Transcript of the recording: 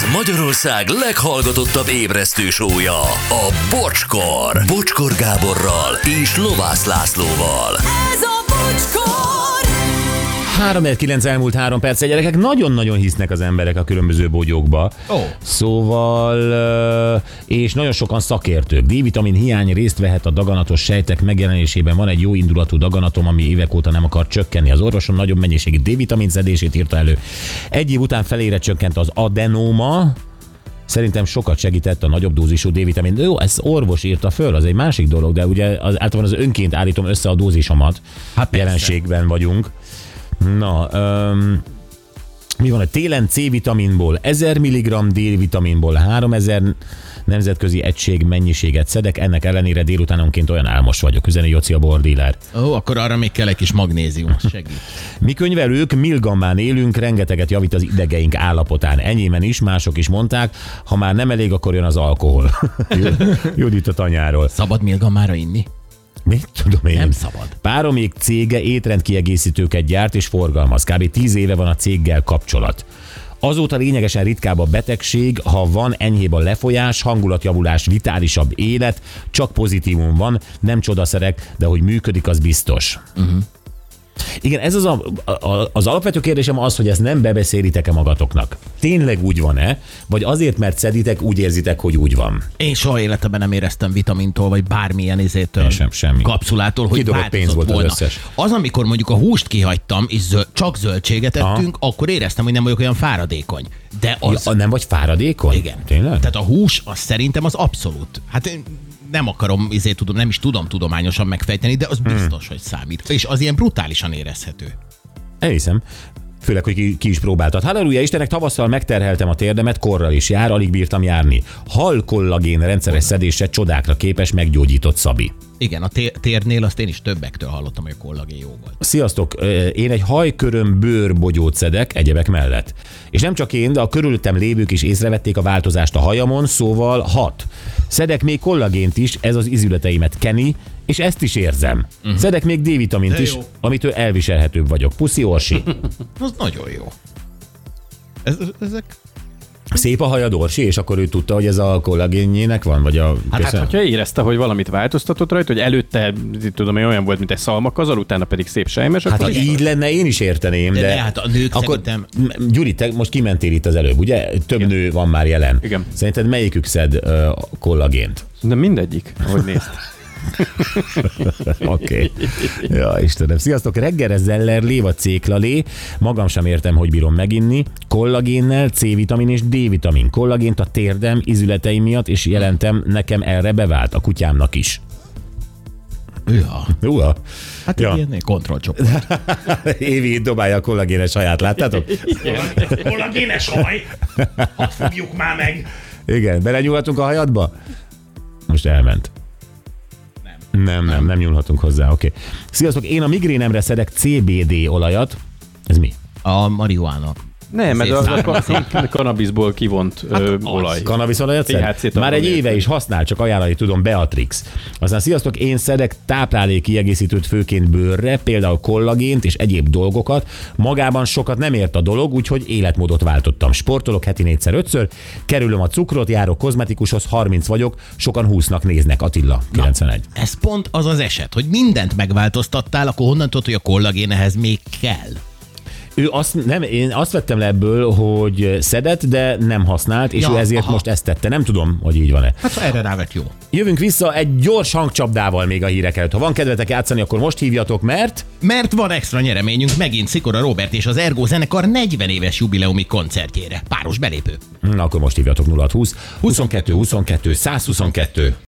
Ez Magyarország leghallgatottabb ébresztő show-ja, a Bocskor. Bocskor Gáborral és Lovász Lászlóval. Ez a Bocskor! 3:09 elmúlt 3 perc. Gyerekek, nagyon-nagyon hisznek az emberek a különböző bogyókba. Szóval, és nagyon sokan szakértők. D-vitamin hiány részt vehet a daganatos sejtek megjelenésében. Van egy jó indulatú daganatom, ami évek óta nem akar csökkenni. Az orvosom nagyobb mennyiségű D-vitamin szedését írta elő. Egy év után felére csökkent az adenóma. Szerintem sokat segített a nagyobb dózisú D-vitamin. Jó, ezt orvos írta föl, az egy másik dolog, de ugye általában az önként állítom össze a dózisomat. Jelenségben vagyunk. Na, mi van? A télen C-vitaminból 1000 mg, D-vitaminból 3000 nemzetközi egység mennyiséget szedek, ennek ellenére délutánonként olyan álmos vagyok, üzeni Joci a bordíler. Ó, akkor arra még kell egy kis magnézium, segít. Mi könyvelők milgammán élünk, rengeteget javít az idegeink állapotán. Enyémen is, mások is mondták, ha már nem elég, akkor jön az alkohol. Judit a tanyáról. Szabad milgammára inni? Mit tudom én? Nem szabad. Páromék cége étrendkiegészítőket gyárt és forgalmaz. Kb. 10 éve van a céggel kapcsolat. Azóta lényegesen ritkább a betegség, ha van enyhébb a lefolyás, hangulatjavulás, vitálisabb élet, csak pozitívum van, nem csodaszerek, de hogy működik, az biztos. Igen, ez az alapvető kérdésem az, hogy ezt nem bebeszélitek-e magatoknak. Tényleg úgy van-e? Vagy azért, mert szeditek, úgy érzitek, hogy úgy van? Én soha életemben nem éreztem vitamintól, vagy bármilyen izétől, semmi. kapszulától, hogy Kidobott pénz volt volna. az összes. Az, amikor mondjuk a húst kihagytam, és csak zöldséget ettünk, akkor éreztem, hogy nem vagyok olyan fáradékony. De az... Ja, nem vagy fáradékony? Igen. Tényleg? Tehát a hús, az szerintem az abszolút. Hát én nem akarom, nem is tudom tudományosan megfejteni, de az biztos, hogy számít. És az ilyen brutálisan érezhető. Elhiszem. Főleg, hogy ki is próbáltad. Halleluja, Istenek, tavasszal megterheltem a térdemet, korral is jár, alig bírtam járni. Hal kollagén rendszeres szedése csodákra képes, meggyógyított Szabi. Igen, a térnél azt én is többektől hallottam, hogy a kollagén jó volt. Sziasztok, én egy hajköröm bőrbogyót szedek egyebek mellett. És nem csak én, de a körülöttem lévők is észrevették a változást a hajamon, szóval hat. Szedek még kollagént is, ez az izületeimet keni, és ezt is érzem. Szedek még D-vitamint is, amitől elviselhetőbb vagyok. Puszi, Orsi. Az nagyon jó. Ezek... Szép a hajad, Orsi, és akkor ő tudta, hogy ez a kollagénjének van, vagy a... Hát, hogyha érezte, hogy valamit változtatott rajta, hogy előtte, tudom én, olyan volt, mint egy szalmakazal, utána pedig szép sejmes. Hát, ha így lenne, én is érteném, de hát a nők akkor, szerintem... Gyuri, te most kimentél itt az előbb, ugye? Több nő van már jelen. Igen. Szerinted melyikük szed kollagént? De mindegyik, ahogy nézd. Oké. Ja, Istenem. Sziasztok, reggelre Zellerlé vagy céklalé. Magam sem értem, hogy bírom meginni. Kollagénnel, C-vitamin és D-vitamin. Kollagént a térdem, izületeim miatt, és jelentem, nekem erre bevált, a kutyámnak is. Ja. Hát ilyen kontrollcsoport. Évi dobálja a kollagénes saját, láttátok? Kollagénes haj! Hadd fogjuk már meg! Igen, belenyúlhatunk a hajadba? Most elment. Nem nyúlhatunk hozzá, oké. Sziasztok, én a migrénemre szedek CBD olajat. Ez mi? A marihuána. Nem, mert az a kannabiszból kivont olaj. Kannabiszolajat szed? Már egy éve is használ, csak ajánlani tudom, Beatrix. Aztán sziasztok, én szedek táplálékkiegészítőt főként bőrre, például kollagént és egyéb dolgokat. Magában sokat nem ért a dolog, úgyhogy életmódot váltottam. Sportolok heti 4-5-ször, kerülöm a cukrot, járok kozmetikushoz, 30 vagyok, sokan 20-nak néznek. Attila, 91. Na, ez pont az az eset, hogy mindent megváltoztattál, akkor honnan tudod, hogy a kollagén ehhez még kell? Én azt vettem le ebből, hogy szedett, de nem használt, és ő ezért most ezt tette. Nem tudom, hogy így van-e. Hát erre rávett jó. Jövünk vissza egy gyors hangcsapdával még a hírek előtt. Ha van kedvetek játszani, akkor most hívjatok, mert van extra nyereményünk megint Szikora Róbert és az Ergo zenekar 40 éves jubileumi koncertjére. Páros belépő. Na, akkor most hívjatok 0620 22 22 122.